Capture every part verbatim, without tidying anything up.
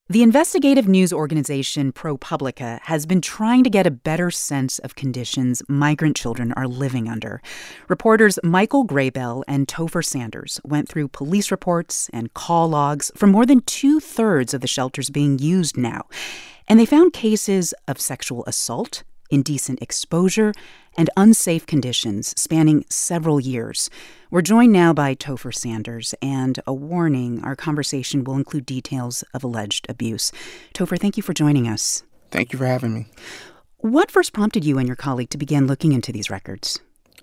The investigative news organization ProPublica has been trying to get a better sense of conditions migrant children are living under. Reporters Michael Graybell and Topher Sanders went through police reports and call logs for more than two-thirds of the shelters being used now. And they found cases of sexual assault, indecent exposure, and unsafe conditions spanning several years. We're joined now by Topher Sanders, and a warning, our conversation will include details of alleged abuse. Topher, thank you for joining us. Thank you for having me. What first prompted you and your colleague to begin looking into these records?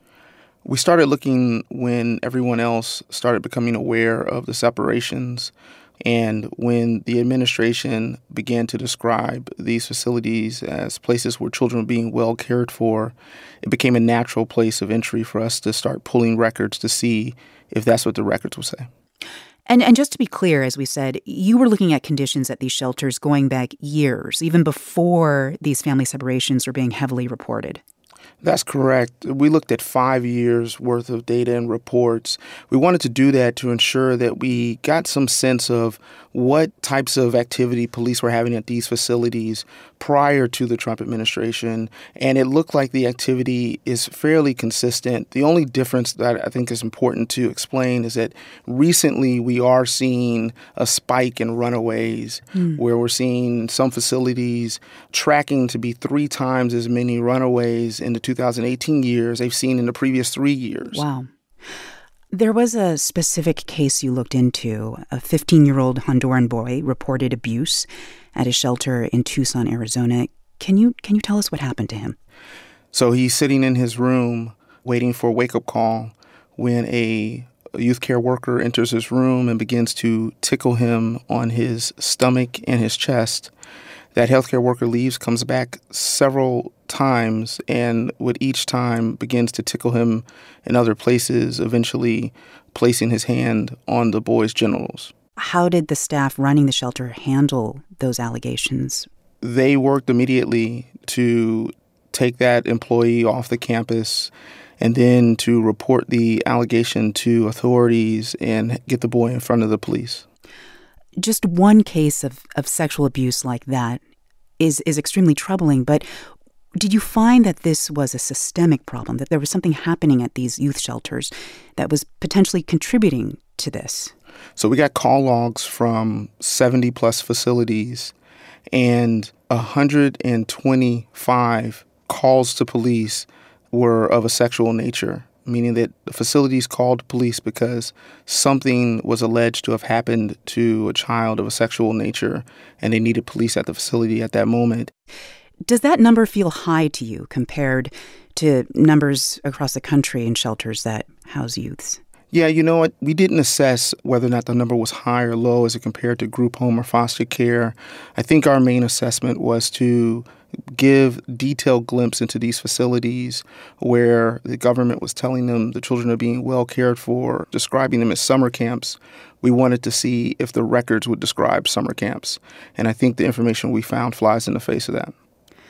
We started looking when everyone else started becoming aware of the separations, and when the administration began to describe these facilities as places where children were being well cared for, it became a natural place of entry for us to start pulling records to see if that's what the records would say. And and just to be clear, as we said, you were looking at conditions at these shelters going back years, even before these family separations were being heavily reported. That's correct. We looked at five years worth of data and reports. We wanted to do that to ensure that we got some sense of what types of activity police were having at these facilities prior to the Trump administration. And it looked like the activity is fairly consistent. The only difference that I think is important to explain is that recently we are seeing a spike in runaways, mm. where we're seeing some facilities tracking to be three times as many runaways in the two thousand eighteen years they've seen in the previous three years. Wow. There was a specific case you looked into. A fifteen-year-old Honduran boy reported abuse at a shelter in Tucson, Arizona. Can you can you tell us what happened to him? So he's sitting in his room waiting for a wake-up call when a youth care worker enters his room and begins to tickle him on his stomach and his chest. That healthcare worker leaves, comes back several times, and with each time begins to tickle him in other places, eventually placing his hand on the boy's genitals. How did the staff running the shelter handle those allegations? They worked immediately to take that employee off the campus and then to report the allegation to authorities and get the boy in front of the police. Just one case of, of sexual abuse like that is, is extremely troubling, but did you find that this was a systemic problem, that there was something happening at these youth shelters that was potentially contributing to this? So we got call logs from seventy-plus facilities, and one hundred twenty-five calls to police were of a sexual nature, meaning that the facilities called police because something was alleged to have happened to a child of a sexual nature, and they needed police at the facility at that moment. Does that number feel high to you compared to numbers across the country in shelters that house youths? Yeah, you know what? We didn't assess whether or not the number was high or low as it compared to group home or foster care. I think our main assessment was to give detailed glimpse into these facilities where the government was telling them the children are being well cared for, describing them as summer camps. We wanted to see if the records would describe summer camps. And I think the information we found flies in the face of that.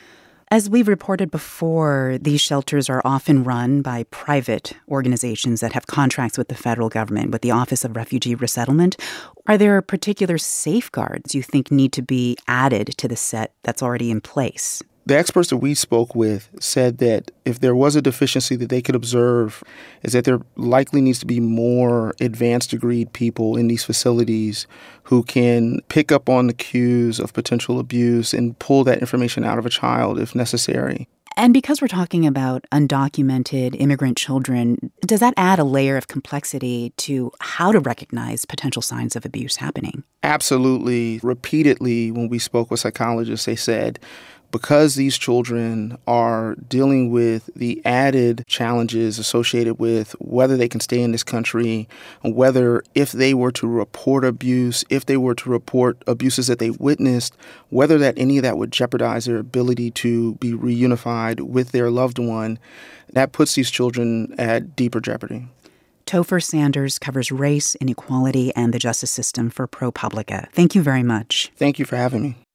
As we've reported before, these shelters are often run by private organizations that have contracts with the federal government, with the Office of Refugee Resettlement. Are there particular safeguards you think need to be added to the set that's already in place? The experts that we spoke with said that if there was a deficiency that they could observe is that there likely needs to be more advanced degree people in these facilities who can pick up on the cues of potential abuse and pull that information out of a child if necessary. And because we're talking about undocumented immigrant children, does that add a layer of complexity to how to recognize potential signs of abuse happening? Absolutely. Repeatedly, when we spoke with psychologists, they said, because these children are dealing with the added challenges associated with whether they can stay in this country, and whether if they were to report abuse, if they were to report abuses that they witnessed, whether that any of that would jeopardize their ability to be reunified with their loved one, that puts these children at deeper jeopardy. Topher Sanders covers race, inequality, and the justice system for ProPublica. Thank you very much. Thank you for having me.